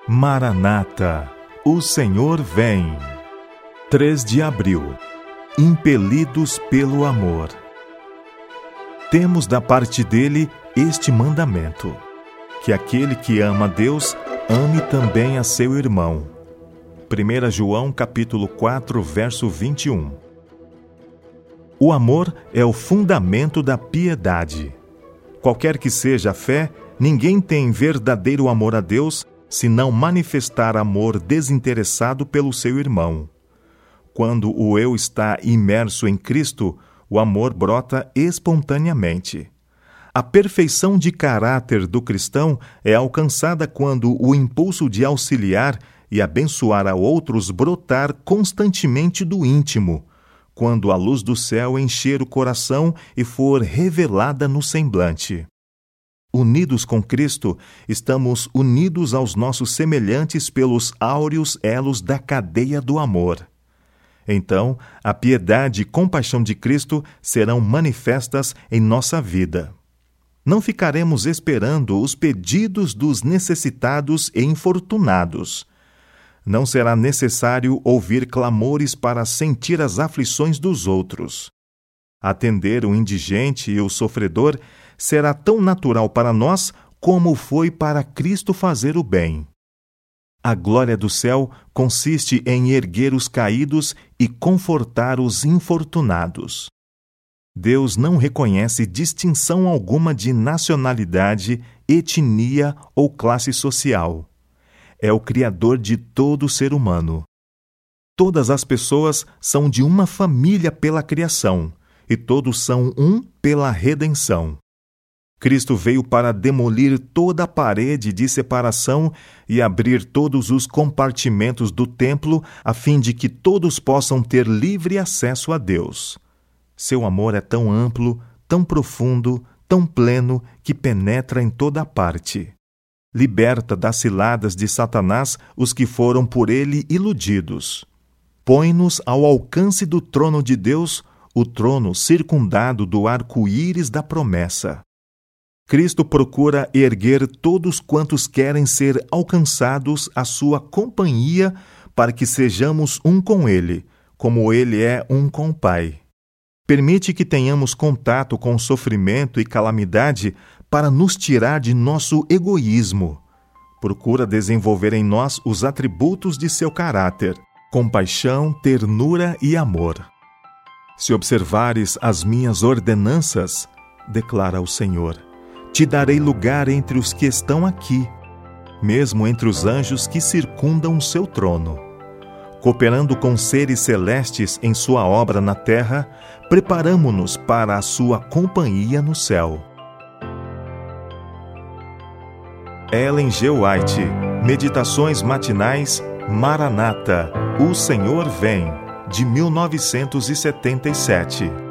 Maranata, o Senhor vem. 3 de abril. Impelidos pelo amor. Temos da parte dele este mandamento: que aquele que ama a Deus, ame também a seu irmão. 1 João capítulo 4, verso 21. O amor é o fundamento da piedade. Qualquer que seja a fé, ninguém tem verdadeiro amor a Deus se não manifestar amor desinteressado pelo seu irmão. Quando o eu está imerso em Cristo, o amor brota espontaneamente. A perfeição de caráter do cristão é alcançada quando o impulso de auxiliar e abençoar a outros brotar constantemente do íntimo, quando a luz do céu encher o coração e for revelada no semblante. Unidos com Cristo, estamos unidos aos nossos semelhantes pelos áureos elos da cadeia do amor. Então, a piedade e compaixão de Cristo serão manifestas em nossa vida. Não ficaremos esperando os pedidos dos necessitados e infortunados. Não será necessário ouvir clamores para sentir as aflições dos outros. Atender o indigente e o sofredor será tão natural para nós como foi para Cristo fazer o bem. A glória do céu consiste em erguer os caídos e confortar os infortunados. Deus não reconhece distinção alguma de nacionalidade, etnia ou classe social. É o Criador de todo ser humano. Todas as pessoas são de uma família pela criação, e todos são um pela redenção. Cristo veio para demolir toda a parede de separação e abrir todos os compartimentos do templo, a fim de que todos possam ter livre acesso a Deus. Seu amor é tão amplo, tão profundo, tão pleno, que penetra em toda parte. Liberta das ciladas de Satanás os que foram por ele iludidos. Põe-nos ao alcance do trono de Deus, o trono circundado do arco-íris da promessa. Cristo procura erguer todos quantos querem ser alcançados à sua companhia para que sejamos um com Ele, como Ele é um com o Pai. Permite que tenhamos contato com o sofrimento e calamidade para nos tirar de nosso egoísmo. Procura desenvolver em nós os atributos de seu caráter: compaixão, ternura e amor. Se observares as minhas ordenanças, declara o Senhor, te darei lugar entre os que estão aqui, mesmo entre os anjos que circundam o seu trono. Cooperando com seres celestes em sua obra na terra, preparamo-nos para a sua companhia no céu. Ellen G. White, Meditações Matinais, Maranata, o Senhor vem, de 1977.